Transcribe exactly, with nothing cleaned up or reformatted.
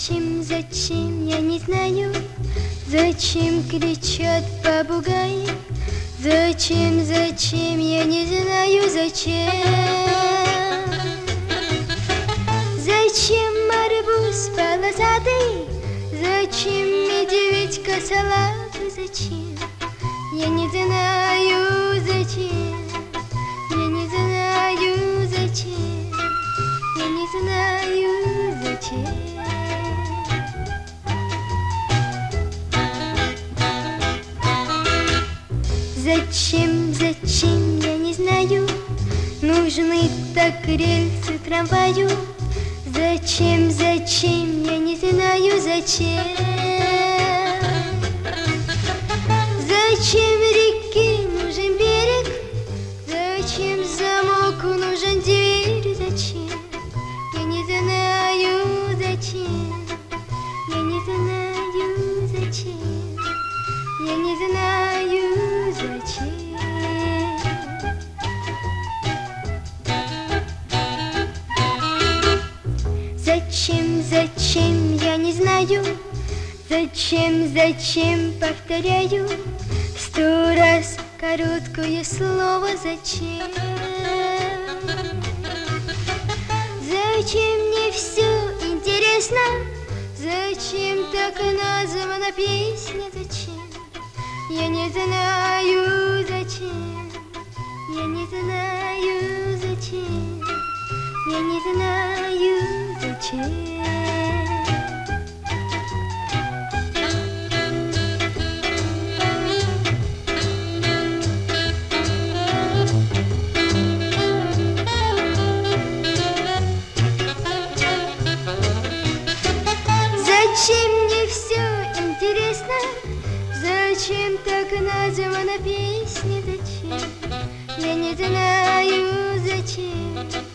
Зачем, зачем, я не знаю, зачем кричат попугаи? Зачем, зачем, я не знаю, зачем? Зачем арбуз полосатый? Зачем медведь косолапый? Зачем? Я не знаю, зачем? Я не знаю, зачем? Я не знаю, зачем? Зачем, зачем, я не знаю, нужны так рельсы трамваю. Зачем, зачем, я не знаю, зачем? Зачем реке нужен берег? Зачем замок нужен дверь? Зачем? Я не знаю, зачем? Я не знаю, зачем? Я не знаю, зачем? Зачем, зачем, я не знаю, зачем, зачем, повторяю сто раз короткое слово зачем. Зачем мне все интересно? Зачем так названа песня? Зачем? Я не знаю, зачем. Я не знаю, зачем. Я не знаю, зачем. Зачем мне все интересно? Зачем так названа песня? Зачем? Я не знаю, зачем.